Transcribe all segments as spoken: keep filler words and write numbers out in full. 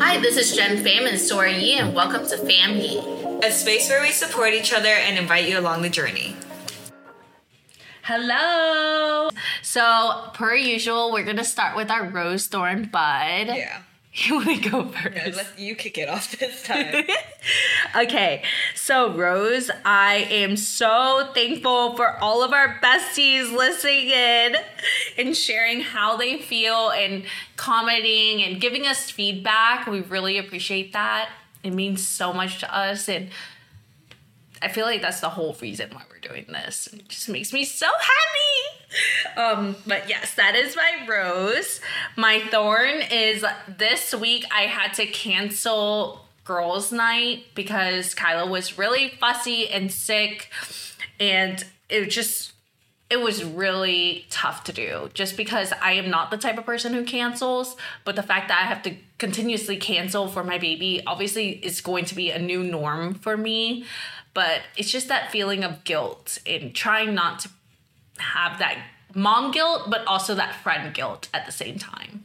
Hi, this is Jen Pham and so are Yi, and welcome to Pham Yi, a space where we support each other and invite you along the journey. Hello! So, per usual, we're going to start with our Rose, Thorn, Bud. Yeah. You want to go first? No, let you kick it off this time. Okay, so Rose, I am so thankful for all of our besties listening in and sharing how they feel and commenting and giving us feedback. We really appreciate that. It means so much to us, and I feel like that's the whole reason why we're doing this. It just makes me so happy. Um, but yes, that is my Rose. My Thorn is this week I had to cancel girls' night because Kyla was really fussy and sick, and it just it was really tough to do just because I am not the type of person who cancels, but the fact that I have to continuously cancel for my baby obviously is going to be a new norm for me. But it's just that feeling of guilt and trying not to have that mom guilt, but also that friend guilt at the same time.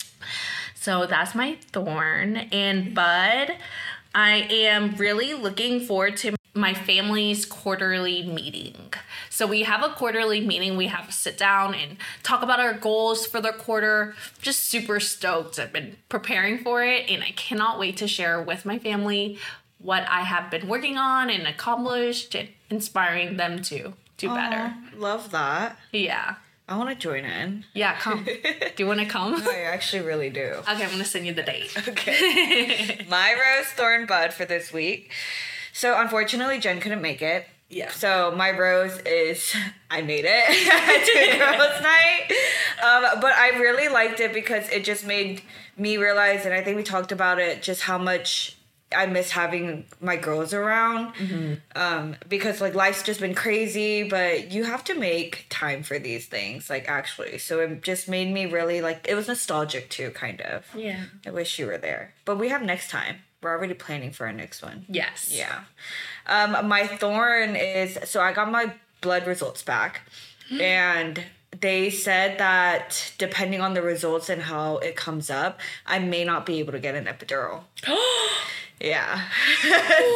So that's my Thorn. And Bud, I am really looking forward to my family's quarterly meeting. So we have a quarterly meeting. We have to sit down and talk about our goals for the quarter. Just super stoked. I've been preparing for it, and I cannot wait to share with my family what I have been working on and accomplished, and inspiring them to do Aww, better. Love that. Yeah. I want to join in. Yeah, come. Do you want to come? I actually really do. Okay, I'm going to send you the date. Okay. My Rose, Thorn, Bud for this week. So unfortunately, Jen couldn't make it. Yeah. So my Rose is, I made it to girls' night. Um, but I really liked it because it just made me realize, and I think we talked about it, just how much I miss having my girls around. Mm-hmm. Um, because like life's just been crazy, but you have to make time for these things, like actually. So it just made me really like, it was nostalgic too, kind of. Yeah. I wish you were there. But we have next time. We're already planning for our next one. Yes. Yeah. Um, my Thorn is, so I got my blood results back, and they said that depending on the results and how it comes up, I may not be able to get an epidural. Yeah. So,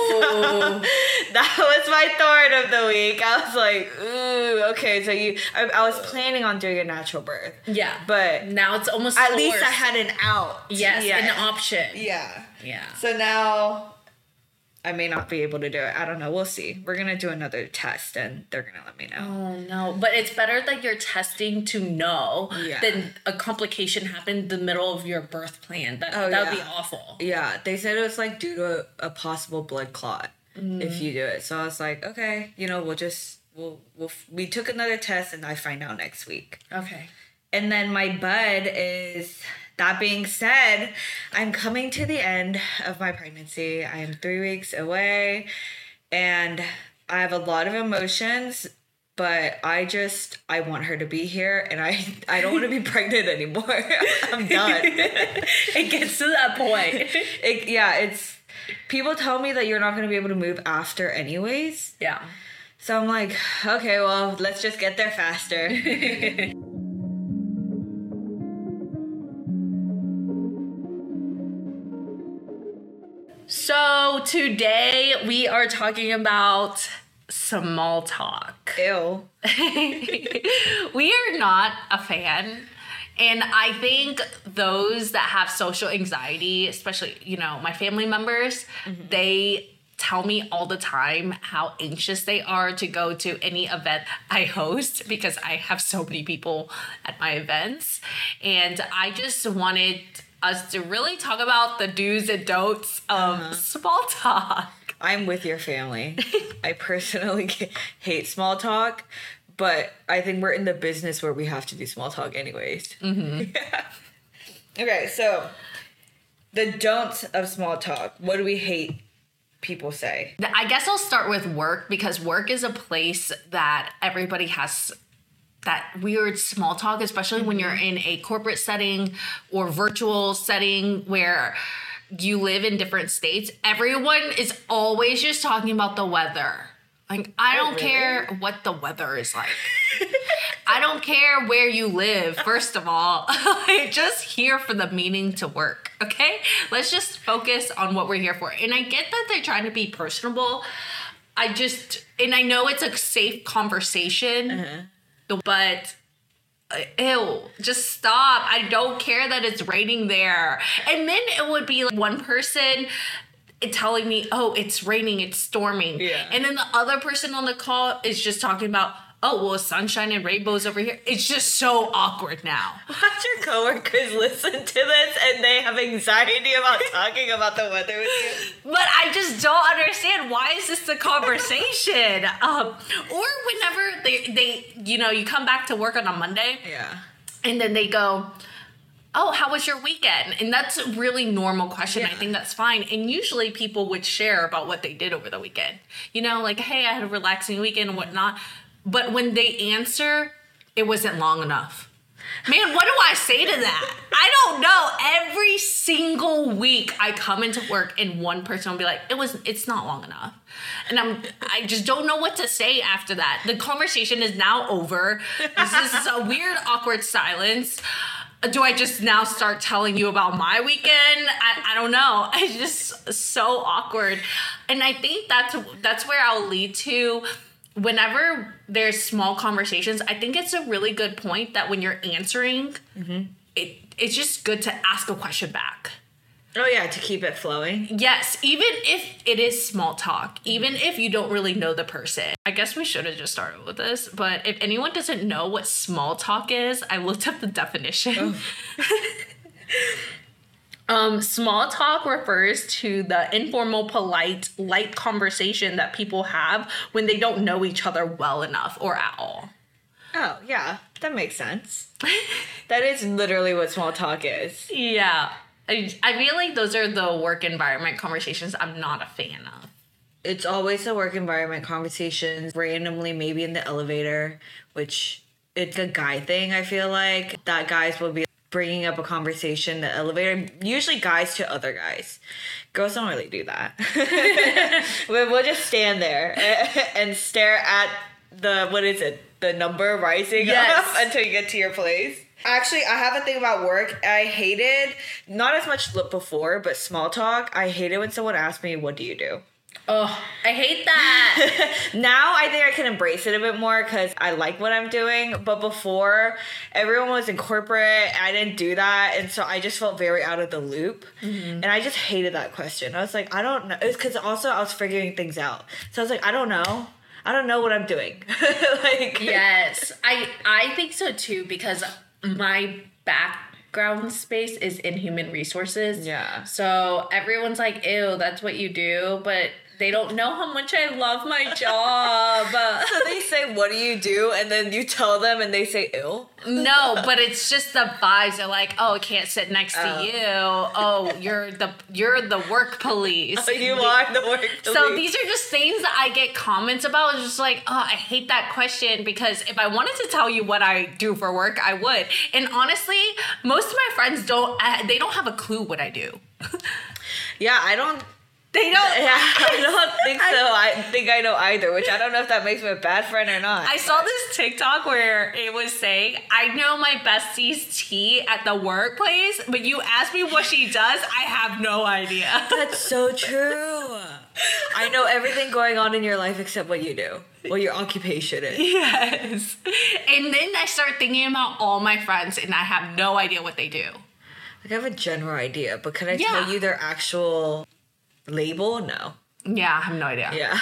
that was my Thorn of the week. I was like, ooh, okay. So you, I, I was planning on doing a natural birth. Yeah. But now it's almost at forced. least I had an out. Yes, yeah. an option. Yeah. Yeah. So now I may not be able to do it. I don't know. We'll see. We're going to do another test, and they're going to let me know. Oh, no. But it's better that you're testing to know yeah. than a complication happened in the middle of your birth plan. That oh, that would yeah. be awful. Yeah. They said it was, like, due to a, a possible blood clot mm. if you do it. So I was like, okay, you know, we'll just, we'll, we'll, we took another test, and I find out next week. Okay. And then my Bud is, that being said, I'm coming to the end of my pregnancy. I am three weeks away, and I have a lot of emotions, but I just, I want her to be here, and I, I don't want to be pregnant anymore. I'm done. It gets to that point. It, yeah, it's, people tell me that you're not going to be able to move after anyways. Yeah. So I'm like, okay, well, let's just get there faster. So today we are talking about small talk. Ew. We are not a fan. And I think those that have social anxiety, especially, you know, my family members, mm-hmm. they tell me all the time how anxious they are to go to any event I host because I have so many people at my events. And I just wanted us to really talk about the do's and don'ts of uh-huh. small talk. I'm with your family. I personally hate small talk, but I think we're in the business where we have to do small talk anyways. Mm-hmm. Yeah. Okay, so the don'ts of small talk. What do we hate people say? I guess I'll start with work because work is a place that everybody has that weird small talk, especially when you're in a corporate setting or virtual setting where you live in different states. Everyone is always just talking about the weather. Like, I don't oh, really? care what the weather is like. I don't care where you live, first of all. I'm just here for the meaning to work, okay? Let's just focus on what we're here for. And I get that they're trying to be personable. I just, and I know it's a safe conversation, uh-huh. but ew, just stop. I don't care that it's raining there. And then it would be like one person telling me, oh, it's raining, it's storming. Yeah. And then the other person on the call is just talking about, oh, well, sunshine and rainbows over here. It's just so awkward now. Watch your coworkers listen to this and they have anxiety about talking about the weather with you. But I just don't understand, why is this a conversation? um, or whenever they, they, you know, you come back to work on a Monday. Yeah. And then they go, oh, how was your weekend? And that's a really normal question. Yeah. I think that's fine. And usually people would share about what they did over the weekend. You know, like, hey, I had a relaxing weekend and whatnot. But when they answer, it wasn't long enough. Man, what do I say to that? I don't know. Every single week I come into work and one person will be like, it was, it's not long enough. And I'm, I just don't know what to say after that. The conversation is now over. This is a weird, awkward silence. Do I just now start telling you about my weekend? I, I don't know. It's just so awkward. And I think that's that's where I'll lead to. Whenever there's small conversations, I think it's a really good point that when you're answering, mm-hmm. it it's just good to ask a question back. Oh, yeah, to keep it flowing. Yes, even if it is small talk, even if you don't really know the person. I guess we should have just started with this, but if anyone doesn't know what small talk is, I looked up the definition. Oh. um, small talk refers to the informal, polite, light conversation that people have when they don't know each other well enough or at all. Oh, yeah, that makes sense. That is literally what small talk is. Yeah. I, I feel like those are the work environment conversations I'm not a fan of. It's always the work environment conversations, randomly maybe in the elevator, which it's a guy thing, I feel like. That guys will be bringing up a conversation in the elevator, usually guys to other guys. Girls don't really do that. We'll just stand there and stare at the, what is it, the number rising yes. up until you get to your place. Actually, I have a thing about work. I hated, not as much before, but small talk. I hated when someone asked me, what do you do? Oh, I hate that. Now I think I can embrace it a bit more because I like what I'm doing. But before, everyone was in corporate. I didn't do that. And so I just felt very out of the loop. Mm-hmm. And I just hated that question. I was like, I don't know. It's because also I was figuring things out. So I was like, I don't know. I don't know what I'm doing. like, yes, I I think so too, because my background space is in human resources. Yeah. So everyone's like, ew, that's what you do. But they don't know how much I love my job. So they say, what do you do? And then you tell them and they say, ew. No, but it's just the vibes. They're like, oh, I can't sit next oh. to you. Oh, you're the you're the work police. Oh, you are the work police. So these are just things that I get comments about. It's just like, oh, I hate that question, because if I wanted to tell you what I do for work, I would. And honestly, most of my friends don't, they don't have a clue what I do. Yeah, I don't. They don't. Yeah, I don't think so. I, I think I know either, which I don't know if that makes me a bad friend or not. I saw this TikTok where it was saying, I know my bestie's tea at the workplace, but you ask me what she does, I have no idea. That's so true. I know everything going on in your life except what you do, what your occupation is. Yes. And then I start thinking about all my friends, and I have no idea what they do. Like, I have a general idea, but can I yeah. tell you their actual label? No. Yeah, I have no idea. Yeah.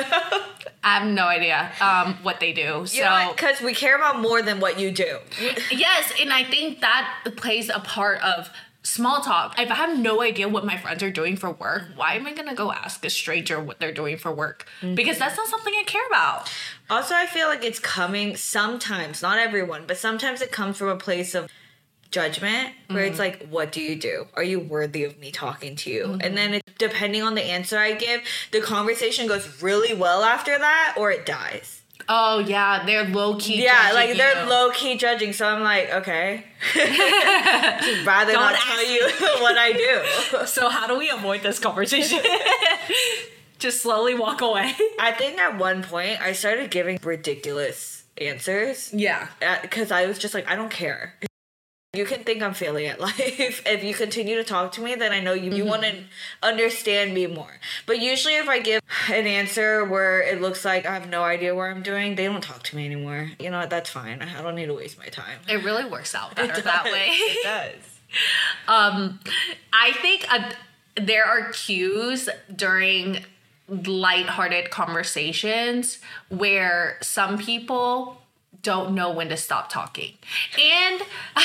I have no idea um, what they do. You know, because we care about more than what you do. Yes, and I think that plays a part of small talk. If I have no idea what my friends are doing for work, why am I going to go ask a stranger what they're doing for work? Mm-hmm. Because that's not something I care about. Also, I feel like it's coming sometimes, not everyone, but sometimes it comes from a place of judgment where mm-hmm. it's like, what do you do? Are you worthy of me talking to you? Mm-hmm. And then it, depending on the answer I give, the conversation goes really well after that, or it dies. Oh yeah, they're low-key yeah judging like they're you. low-key judging, so I'm like, okay. Just rather Don't not tell you what I do. So how do we avoid this conversation? Just slowly walk away. I think at one point I started giving ridiculous answers. Yeah. Because I was just like, I don't care. You can think I'm failing at life. If you continue to talk to me, then I know you, you mm-hmm. want to understand me more. But usually if I give an answer where it looks like I have no idea what I'm doing, they don't talk to me anymore. You know what? That's fine. I don't need to waste my time. It really works out better that way. It does. um, I think a, there are cues during lighthearted conversations where some people don't know when to stop talking. And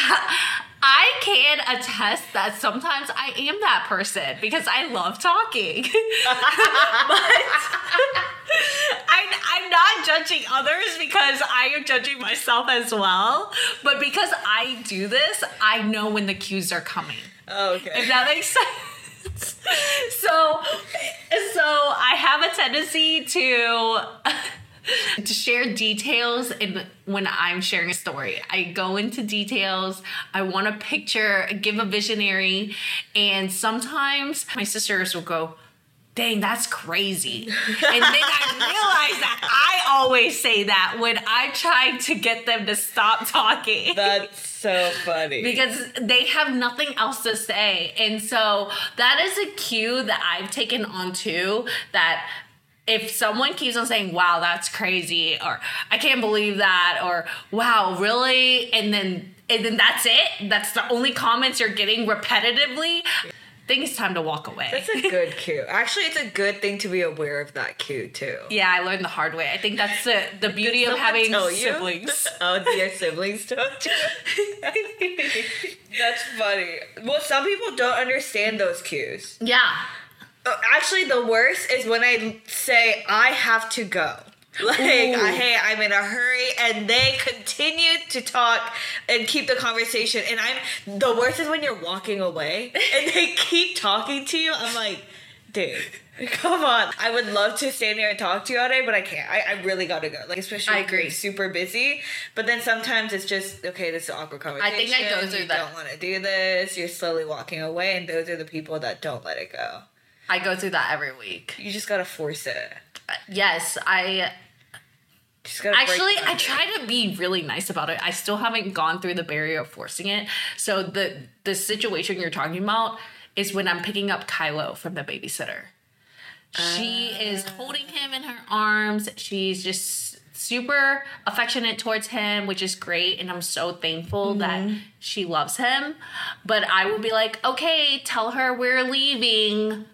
I can attest that sometimes I am that person because I love talking. But I, I'm not judging others because I am judging myself as well. But because I do this, I know when the cues are coming. Oh, okay. If that makes sense. So, so I have a tendency to... to share details in when I'm sharing a story. I go into details. I want to picture, give a visionary. And sometimes my sisters will go, dang, that's crazy. And then I realize that I always say that when I'm trying to get them to stop talking. That's so funny. Because they have nothing else to say. And so that is a cue that I've taken on too, that if someone keeps on saying, wow, that's crazy, or I can't believe that, or wow, really? And then and then that's it? That's the only comments you're getting repetitively? I think it's time to walk away. That's a good cue. Actually, it's a good thing to be aware of that cue, too. Yeah, I learned the hard way. I think that's the, the beauty of having siblings. Oh, your siblings told you? That's funny. Well, some people don't understand those cues. Yeah. Actually, the worst is when I say, I have to go. Like, I, hey, I'm in a hurry, and they continue to talk and keep the conversation. And I'm, the worst is when you're walking away, and they keep talking to you. I'm like, dude, come on. I would love to stand here and talk to you all day, but I can't. I, I really gotta go. Like, especially I if agree. you're super busy. But then sometimes it's just, okay, this is an awkward conversation. I think I go through you that. You don't want to do this. You're slowly walking away, and those are the people that don't let it go. I go through that every week. You just gotta force it. Uh, yes, I... Just gotta Actually, I try to be really nice about it. I still haven't gone through the barrier of forcing it. So the the situation you're talking about is when I'm picking up Kylo from the babysitter. She uh. is holding him in her arms. She's just super affectionate towards him, which is great. And I'm so thankful mm-hmm. that she loves him. But I will be like, okay, tell her we're leaving.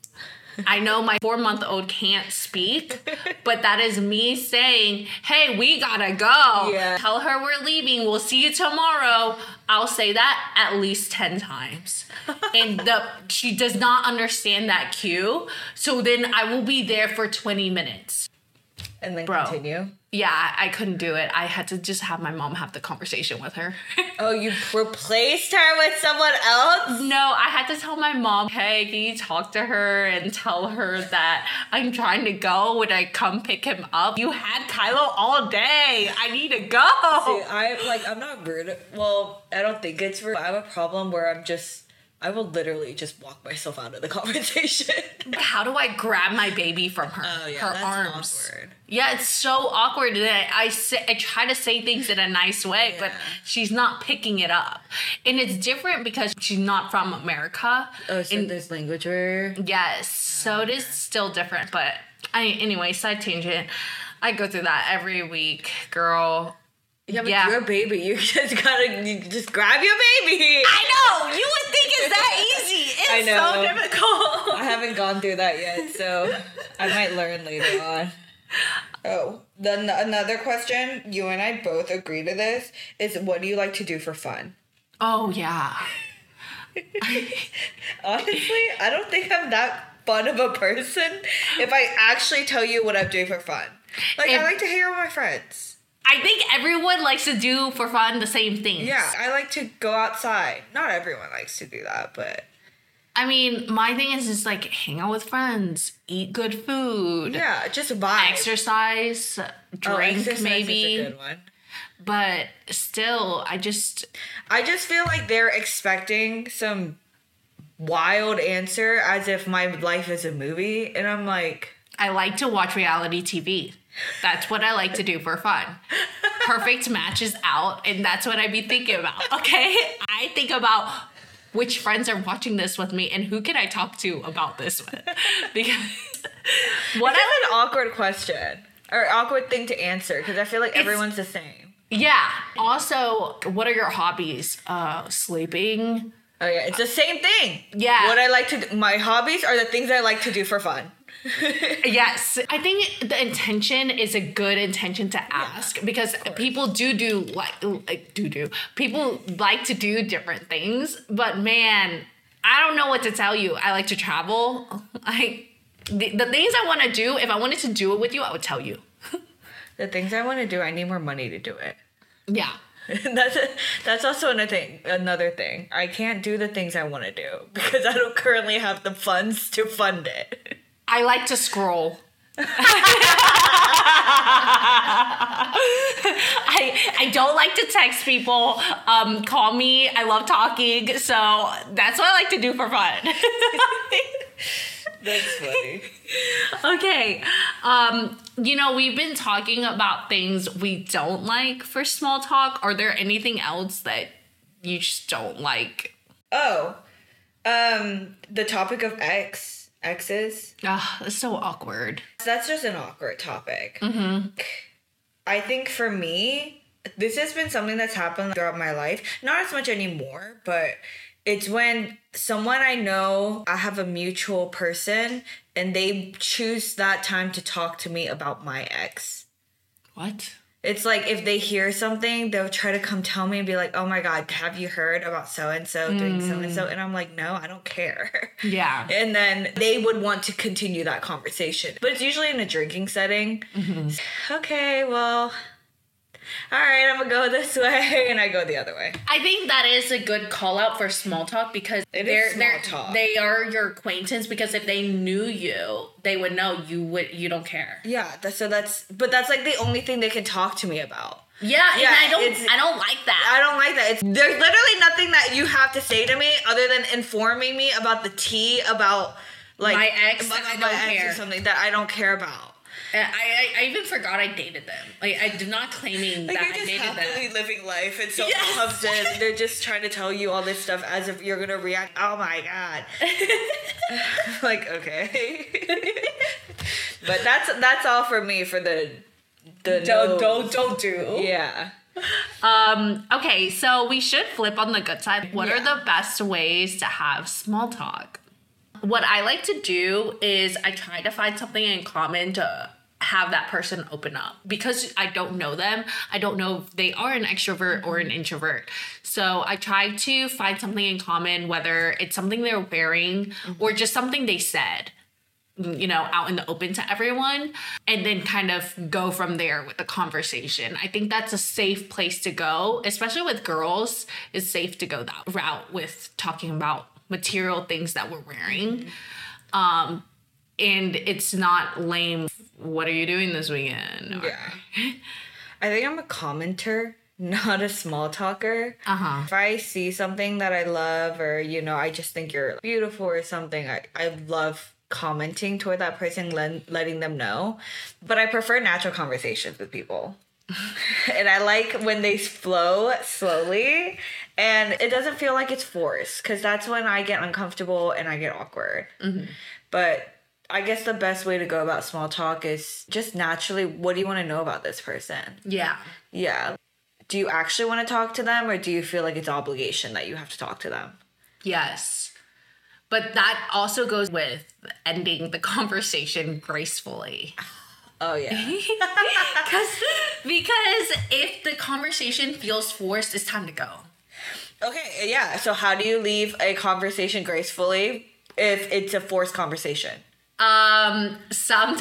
I know my four-month-old can't speak, but that is me saying, hey, we gotta go. Yeah. Tell her we're leaving. We'll see you tomorrow. I'll say that at least ten times. And the she does not understand that cue. So then I will be there for twenty minutes. And then Bro. continue? Yeah, I couldn't do it. I had to just have my mom have the conversation with her. Oh, you replaced her with someone else? No, I had to tell my mom, hey, can you talk to her and tell her that I'm trying to go when I come pick him up? You had Kylo all day. I need to go. See, I, like, I'm not rude. Well, I don't think it's rude. I have a problem where I'm just... I will literally just walk myself out of the conversation. How do I grab my baby from her, oh, yeah, her that's arms? Awkward. Yeah, it's so awkward. And I, I, say, I try to say things in a nice way, yeah. but she's not picking it up. And it's different because she's not from America. Oh, so and, there's language barrier? Yes. So it is still different. But I, anyway, side tangent. I go through that every week, girl. Yeah, but yeah. you're a baby. You just gotta you just grab your baby. I know. You would think it's that easy. It's I know. so difficult. I haven't gone through that yet, so I might learn later on. Oh, then another question. You and I both agree to this. Is what do you like to do for fun? Oh yeah. Honestly, I don't think I'm that fun of a person. If I actually tell you what I'm doing for fun, like if, I like to hang out with my friends. I think everyone likes to do for fun the same things. Yeah, I like to go outside. Not everyone likes to do that, but... I mean, my thing is just like hang out with friends, eat good food. Yeah, just vibe. Exercise, drink oh, exercise maybe. Is a good one. But still, I just... I just feel like they're expecting some wild answer as if my life is a movie. And I'm like... I like to watch reality T V. That's what I like to do for fun. Perfect Match is out, and that's what I be thinking about, okay? I think about which friends are watching this with me and who can I talk to about this with. Because what is an awkward question or awkward thing to answer? Because I feel like everyone's the same. Yeah. Also, what are your hobbies? Uh, sleeping. Oh yeah, it's the same thing. Yeah. What I like to do, my hobbies are the things I like to do for fun. Yes. I think the intention is a good intention to ask, yeah, because people do do like, like do do. People like to do different things, but man, I don't know what to tell you. I like to travel. I the, the things I want to do, if I wanted to do it with you, I would tell you. The things I want to do, I need more money to do it. Yeah. that's a, that's also another thing. Another thing, I can't do the things I want to do because I don't currently have the funds to fund it. I like to scroll. I I don't like to text people. Um, call me. I love talking, so that's what I like to do for fun. That's funny. Okay. Um, you know, we've been talking about things we don't like for small talk. Are there anything else that you just don't like? Oh, um, the topic of ex. Exes. Ugh, it's so awkward. That's just an awkward topic. Mm-hmm. I think for me, this has been something that's happened throughout my life. Not as much anymore, but it's when someone I know, I have a mutual person, and they choose that time to talk to me about my ex. What? It's like if they hear something, they'll try to come tell me and be like, oh my God, have you heard about so-and-so mm. doing so-and-so? And I'm like, no, I don't care. Yeah. And then they would want to continue that conversation. But it's usually in a drinking setting. Mm-hmm. Okay, well, all right, I'm going to go this way. And I go the other way. I think that is a good call out for small talk because it they're, is small they're, talk. They are your acquaintance, because if they knew you, they would know you would you don't care. Yeah, that's, so that's, but that's like the only thing they can talk to me about. Yeah, yeah, and I don't I don't like that. I don't like that. It's, there's literally nothing that you have to say to me other than informing me about the tea about like my ex, about, I don't my ex care. Or something that I don't care about. I, I, I even forgot I dated them. Like, I did not claiming like that you're just I dated happily them. living life, and so Yes. comes in. They're just trying to tell you all this stuff as if you're gonna react. Oh my God! Like, okay, but that's that's all for me for the the Don't no, don't don't do. Yeah. Um. Okay, so we should flip on the good side. What Yeah. are the best ways to have small talk? What I like to do is I try to find something in common to have that person open up, because I don't know them. I don't know if they are an extrovert or an introvert. So I try to find something in common, whether it's something they're wearing or just something they said, you know, out in the open to everyone, and then kind of go from there with the conversation. I think that's a safe place to go, especially with girls. It's safe to go that route with talking about material things that we're wearing. Um, and it's not lame. What are you doing this weekend? Or, Yeah. I think I'm a commenter, not a small talker. Uh-huh. If I see something that I love, or, you know, I just think you're beautiful or something, I, I love commenting toward that person, le- letting them know. But I prefer natural conversations with people. And I like when they flow slowly and it doesn't feel like it's forced, because that's when I get uncomfortable and I get awkward. Mm-hmm. But I guess the best way to go about small talk is just naturally, what do you want to know about this person? Yeah. Yeah. Do you actually want to talk to them, or do you feel like it's obligation that you have to talk to them? Yes. But that also goes with ending the conversation gracefully. Oh, yeah. Because because if the conversation feels forced, it's time to go. Okay, yeah. So how do you leave a conversation gracefully if it's a forced conversation? Um, sometimes,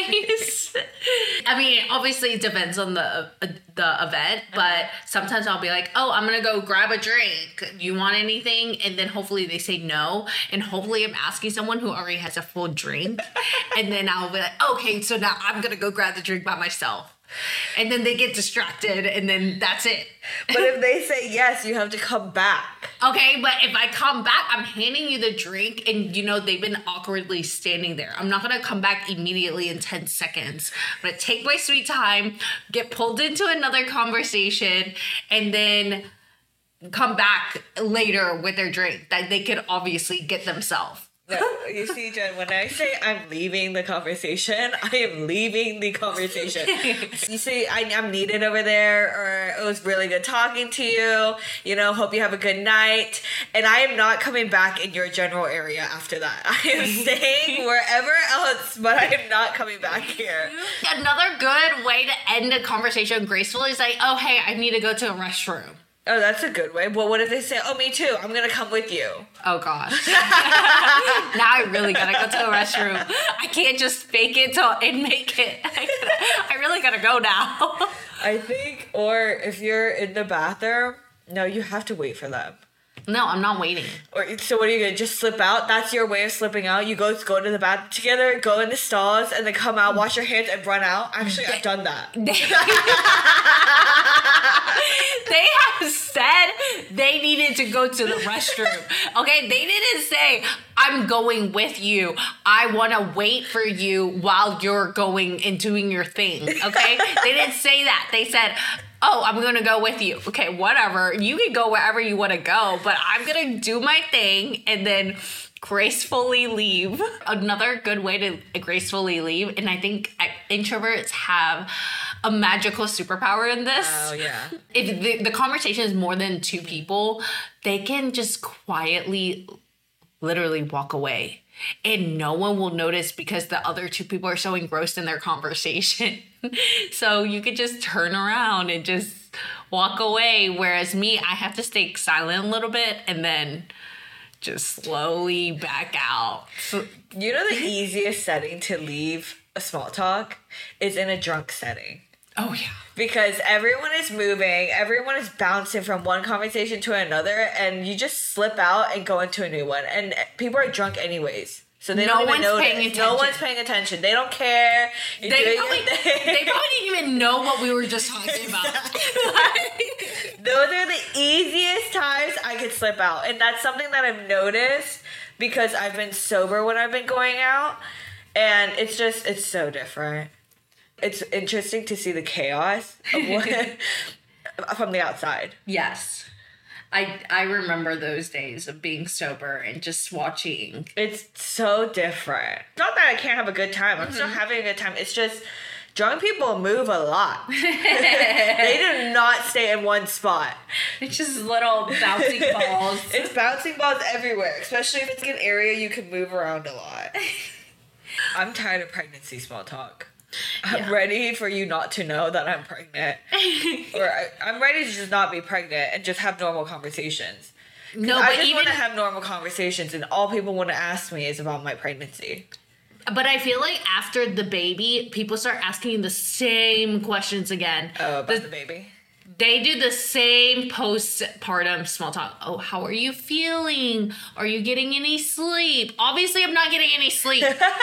I mean, obviously it depends on the uh, the event, but sometimes I'll be like, oh, I'm gonna go grab a drink. You want anything? And then hopefully they say no. And hopefully I'm asking someone who already has a full drink. And then I'll be like, okay, so now I'm gonna go grab the drink by myself. And then they get distracted, and then that's it. But if they say yes, you have to come back. Okay, but if I come back, I'm handing you the drink, and, you know, they've been awkwardly standing there. I'm not going to come back immediately in ten seconds. I'm going to take my sweet time, get pulled into another conversation, and then come back later with their drink that they could obviously get themselves. No, you see, Jen, when I say I'm leaving the conversation, I am leaving the conversation. You say I, I'm needed over there, or it was really good talking to you, you know, hope you have a good night. And I am not coming back in your general area after that. I am staying wherever else, but I am not coming back here. Another good way to end a conversation gracefully is like, oh, hey, I need to go to a restroom. Oh, that's a good way. Well, what if they say, oh, me too, I'm going to come with you? Oh, gosh. Now I really got to go to a restroom. I can't just fake it till and make it. I, gotta, I really got to go now. I think, or if you're in the bathroom, no, you have to wait for them. No, I'm not waiting. Or so what are you going to just slip out? That's your way of slipping out? You go go to the bathroom together, go in the stalls, and then come out, wash your hands, and run out? Actually, I've done that. They have said they needed to go to the restroom. Okay, they didn't say, I'm going with you. I want to wait for you while you're going and doing your thing. Okay, they didn't say that. They said, oh, I'm going to go with you. Okay, whatever. You can go wherever you want to go, but I'm going to do my thing and then gracefully leave. Another good way to gracefully leave, and I think introverts have a magical superpower in this. Oh, yeah. If the, the conversation is more than two people, they can just quietly, literally walk away. And no one will notice because the other two people are so engrossed in their conversation. So you could just turn around and just walk away. Whereas me, I have to stay silent a little bit and then just slowly back out. You know the easiest setting to leave a small talk is in a drunk setting. Oh, yeah. Because everyone is moving, everyone is bouncing from one conversation to another, and you just slip out and go into a new one. And people are drunk anyways. So they no don't even one's notice. paying attention. No one's paying attention. They don't care. You're they, doing probably, your thing. they probably didn't even know what we were just talking about. Those are the easiest times I could slip out. And that's something that I've noticed because I've been sober when I've been going out. And it's just, it's so different. It's interesting to see the chaos of what, from the outside. Yes. I I remember those days of being sober and just watching. It's so different. Not that I can't have a good time. I'm mm-hmm. still having a good time. It's just drunk people move a lot. They do not stay in one spot. It's just little bouncing balls. It's bouncing balls everywhere, especially if it's an area you can move around a lot. I'm tired of pregnancy small talk. I'm yeah. ready for you not to know that I'm pregnant. Or I, I'm ready to just not be pregnant and just have normal conversations. No, but I just even want to have normal conversations, and all people want to ask me is about my pregnancy. But I feel like after the baby, people start asking the same questions again. Oh, about the, the baby? They do the same postpartum small talk. Oh, how are you feeling? Are you getting any sleep? Obviously, I'm not getting any sleep.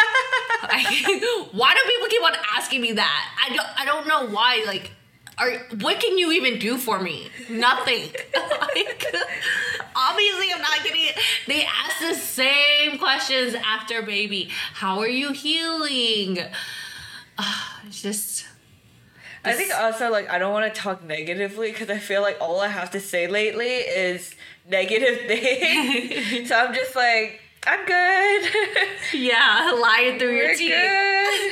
I, why do people keep on asking me that? I don't, I don't know why. Like, are what can you even do for me? Nothing. Like, obviously, I'm not getting it. They ask the same questions after baby. How are you healing? Uh, it's just... I think also, like, I don't want to talk negatively because I feel like all I have to say lately is negative things. So I'm just like, I'm good. Yeah, lying through We're your teeth. Good.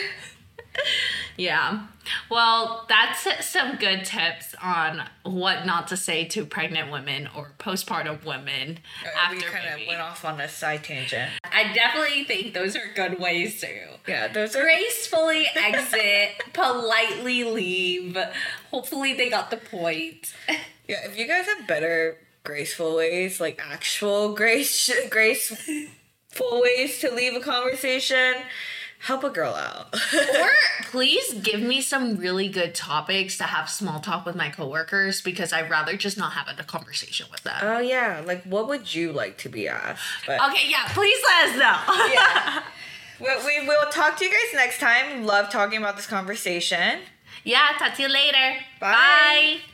Yeah. Well, that's some good tips on what not to say to pregnant women or postpartum women uh, after we kind of went off on a side tangent. I definitely think those are good ways to yeah, those are gracefully exit, politely leave. Hopefully they got the point. Yeah, if you guys have better graceful ways, like actual grace graceful ways to leave a conversation, help a girl out. Or please give me some really good topics to have small talk with my coworkers because I'd rather just not have a conversation with them. Oh, yeah. Like, what would you like to be asked? But, okay, yeah. Please let us know. Yeah. Well, we will talk to you guys next time. Love talking about this conversation. Yeah, talk to you later. Bye. Bye.